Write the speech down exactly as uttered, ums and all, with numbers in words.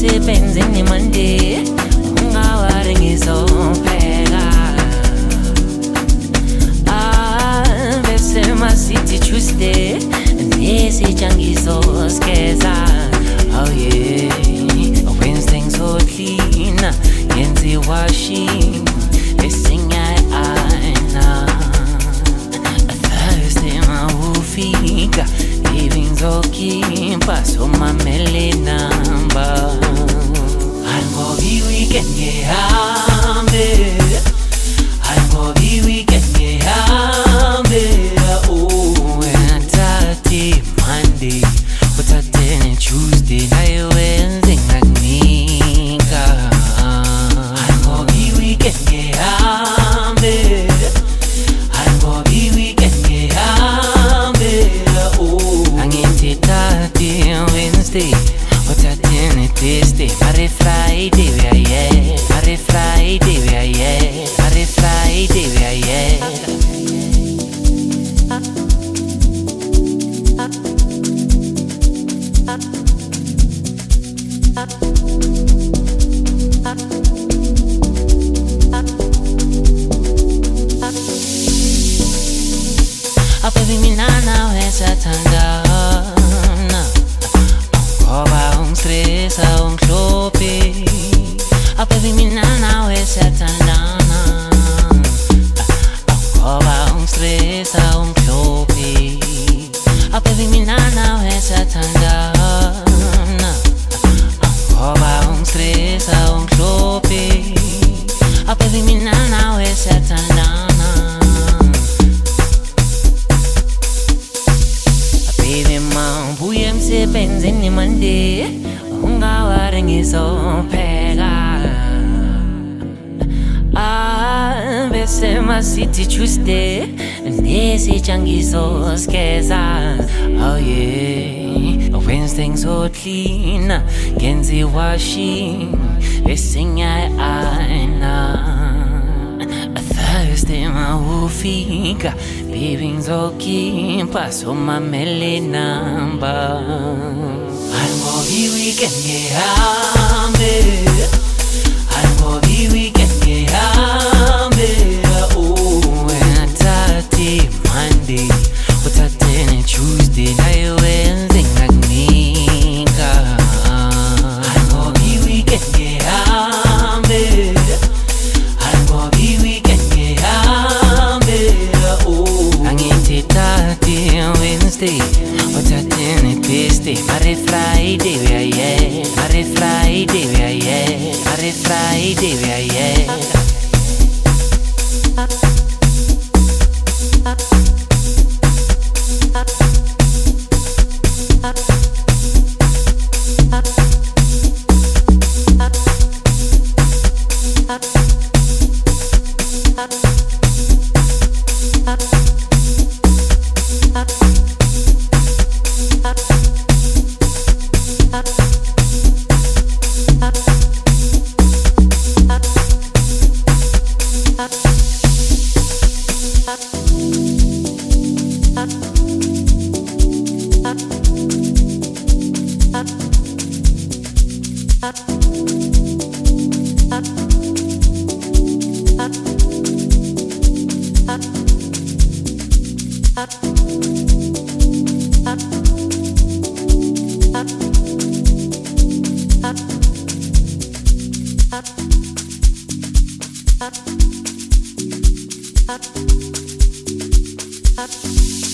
emsebenzini Monday ungawari ngizopheka ah bese ma city Tuesday nesitsha ngizoskeza oh yeah Wednesday so clean yenzi washing esinya aina Thursday ma ufika Living zoki paso mamele namba Algo vi weekend ngehambe Algo vi weekend ngehambe Oh uthathe Monday uthathe Tuesday nayo Wednesday ngakunika Algo vi weekend ngehambe Algo vi weekend ngehambe Wednesday, what's that in it this day? Friday, Friday, we are yeah. Friday, Friday, we are yeah. Friday, Friday, we are yeah. Up every minute now, it's a tanda. Oba un stresa un klopi Apa vi mina na we setandana Oba un stresa un klopi Apa vi mina na we setandana Oba un stresa un klopi Apa vi mina na we setandana Baby mom, buye emsebenzini Monday ungawari ngizopheka ah bese ma city Tuesday nesitsha ngizoskeza oh yeah Wednesday so clean ngenzi washing esinya aina Thursday ma ufika Living zoki paso mamele namba Algo vi weekend ngehambe Algo vi weekend ngehambe Oh uthathe Monday uthathe Tuesday nayo Wednesday ngakunika Algo vi weekend ngehambe Algo vi weekend Wednesday, what's that in it this day? Friday, Friday, we are yeah. Friday, Friday, we are yeah. Friday, Friday, we are yeah. Up.